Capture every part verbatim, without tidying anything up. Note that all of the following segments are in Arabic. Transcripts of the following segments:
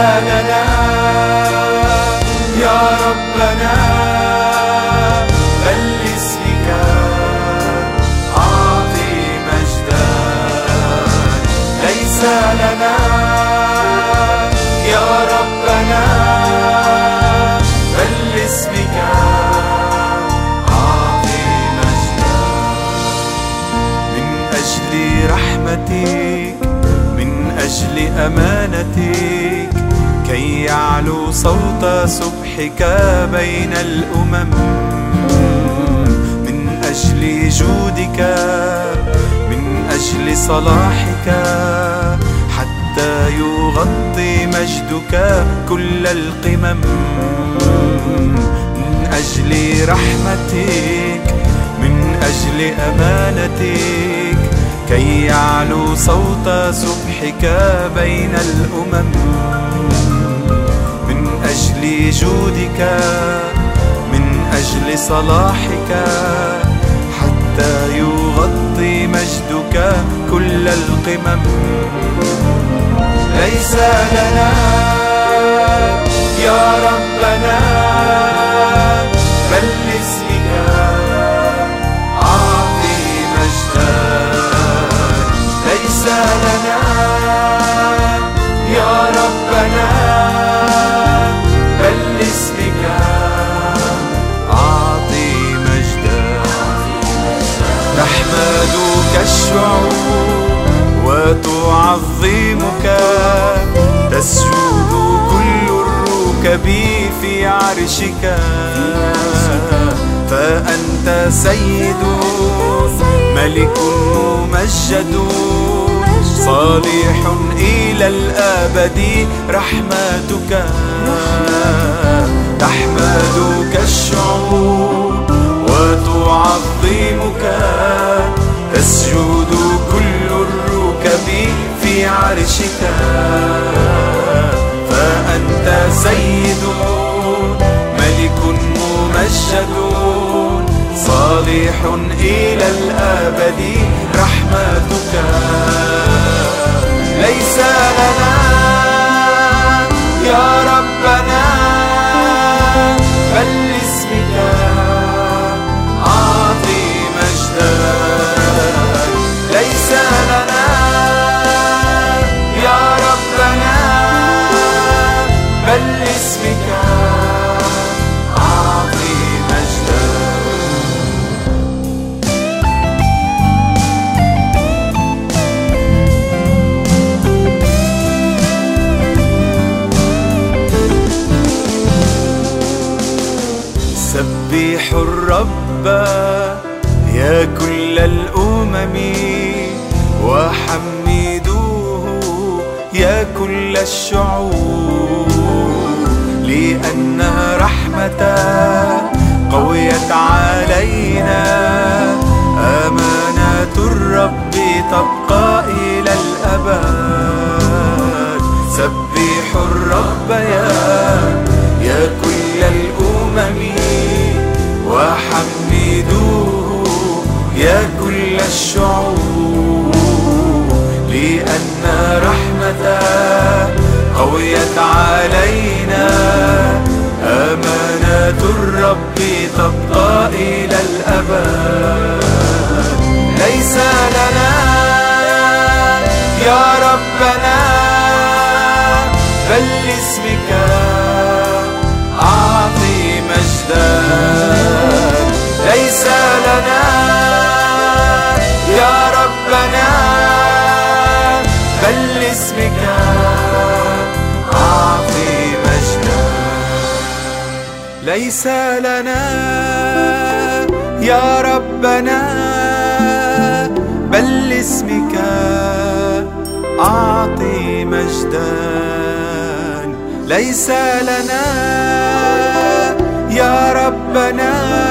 لنا يا ربنا، بل لاسمك أعطي مجدا. ليس لنا يا ربنا، بل لاسمك أعطي مجدا. من أجل رحمتك، من أجل أمانتك، كي يعلو صوت سبحك بين الأمم. من أجل جودك، من أجل صلاحك، حتى يغطي مجدك كل القمم. من أجل رحمتك، من أجل أمانتك، كي يعلو صوت سبحك بين الأمم. من أجل جودك، من أجل صلاحك، حتى يغطي مجدك كل القمم. ليس لنا يا ربنا، بل لاسمك أعطي مجدا. ليس لنا يا ربنا، بل لاسمك أعطي مجدا. تحمدك الشعوب وتعظمك، تسجد كل الركب في عرشك. فأنت سيد ملك ممجد، صالح إلى الأبد رحمتك. تحمدك الشعوب وتعظمك، تسجد كل الركب في عرشك. فأنت سيد ملك ممجد، صالح إلى الأبد رحمتك. ليس لنا يا ربنا، بل لاسمك أعطي مجدا. ليس لنا يا ربنا، بل لاسمك أعطي مجدا. سبحوا الرب يا كل الأمم، وحمدوه يا كل الشعوب. لأن رحمته قويت علينا، أمانة الرب تبقى إلى الأبد. سبحوا الرب يا يا كل الأمم، وحمدوه يا كل الشعوب. لأن رحمته قويت علينا، أمانة الرب تبقى إلى الأبد. ليس لنا يا ربنا، بل لاسمك أعطي مجدا. ليس لنا يا ربنا، بل لاسمك أعطي مجدا. ليس لنا يا ربنا، بل لاسمك أعطي مجدا. ليس لنا يا ربنا،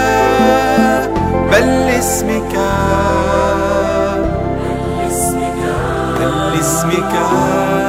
بل لاسمك بل لاسمك